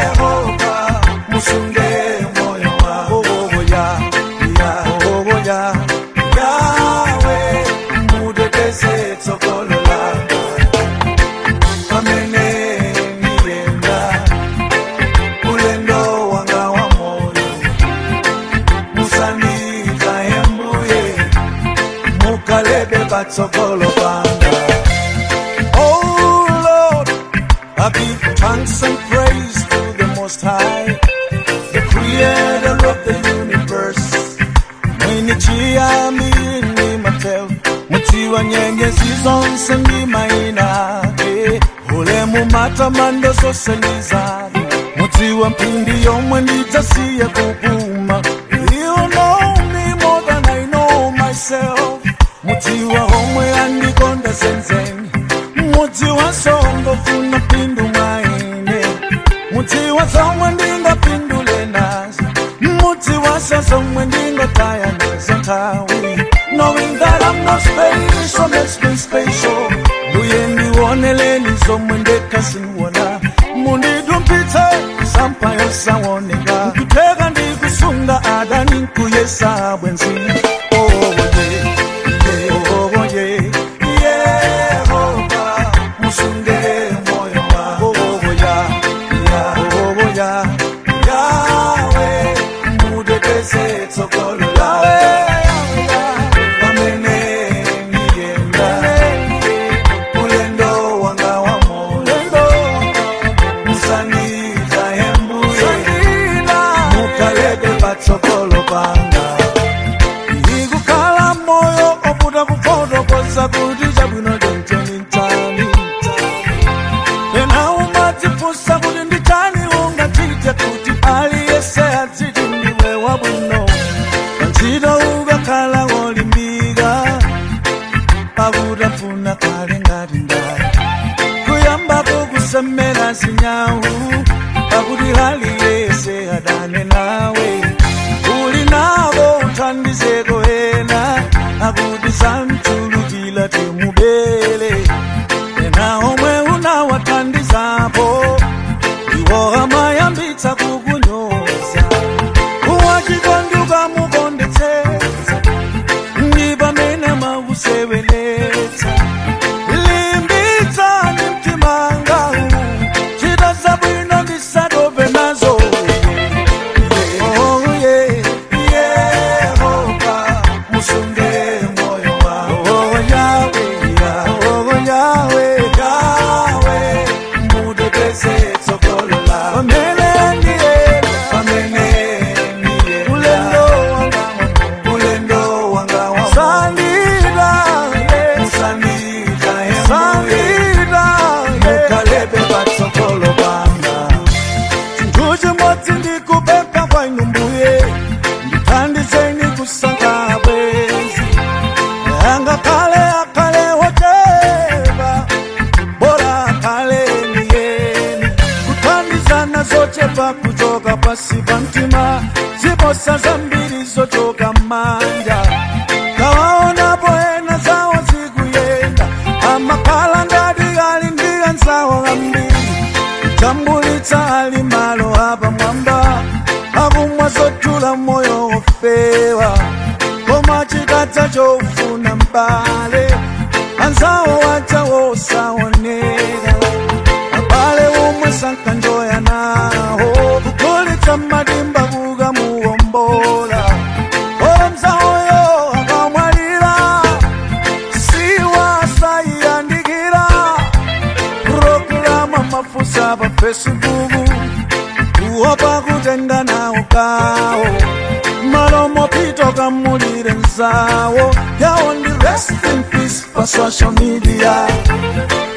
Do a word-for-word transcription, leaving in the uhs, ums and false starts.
Yehova musunge moyo wangu. Oh, oh, yeah, yeah, oh, oh, yeah. Yahweh mudekeze tsokolo langa. Pamene nienda ulendo wanga wa moyo. Musanita embuye mukalebe batsokolo banga. Oh Lord, I give thanks and praise to the Most High, the Creator of the universe. Mwenye chia mini mateo, mutiwa nyengezi zonse ni maina. Ule mumata mando soseliza, mutiwa mpindi yomwe nditasiya kupuma. You know me more than I know myself. Mutiwa homwe andikonda senzeni. Mutiwa songo funa pindu maine. Mutiwa somwe ndinga pindule nazo. Mutiwa somwe ndinga taya nazo tawi. Knowing that I'm not special makes me special. Buyendi wonele ni somwe ndeka sinwona. Mundi dumpite sampayo sawonega. Nkutega ndi kusunga ada ninkuyesa bwenzi. Oh yeah, yeah, oh yeah. Yehova musunge moyo wangu. Oh yeah, yeah, oh yeah. Yahweh mudekeze tsokolo langa. Pamene nienda ulendo wanga wa moyo. Musanita embuye mukalebe batsokolo banga. Igukala moyo obuda kufoto kosa kuti chabwino chonchoni ntani. Ena umatifusa kuti nditani ungachite kuti aliyese atiti ndiwe wabwino. Ntchito ukakhala wolimbika pakutafuna kale ngati ndani. Kuyamba kukusemera zinyawu pakuti aliyese adane nawe. Uli nabo uthandizeko ena akuti samchulukila timubele. Ena omwe unawathandizapo iwo amayambitsa kukunyoza. Uwachikondi ukamukondetsetsa ndi pamene makuseweletsa. Limbitsa ndi mtima ngawu chita zabwino ndisatope nazo. Oh yeah, Yehova musunge moyo wangu. Oh Yahweh, oh Yahweh, Yahweh mudekeze tsokolo langa. Pamene nienda, pamene nienda ulendo wanga wa ulendo wanga wa Sandira, musanita Sandira, mukalebe batsokolo banga. Chintuje moti ndikupepa kwa inumbuye, ndithandizeni kusankha bwenzi. Anga kale akale wochepa, bora akale niyeni. Kuthandizana zochepa kuchoka pasi pa mtima, ziposa zambiri zochoka manja. Kawaonapo ena zawo zikuyenda, amakhala ngati ali ndi anzawo ambiri. Tambulitsa ali malo apa mwamba, akumwa zotula moyo ofewa. Koma chikadza chofuna mbale, anzawo wacha wosaoneka. Abale omwe sankanjoya nawo, kukulitsa madimba kukamuwombola. Ola mzawoyo akamwalira, siwa sayiyandikira. Programa mafusa pa Facebook, kuopa kutenga nawo kawo. Malomo pito kamulire nzawo, yawo ndi rest in peace pa social media.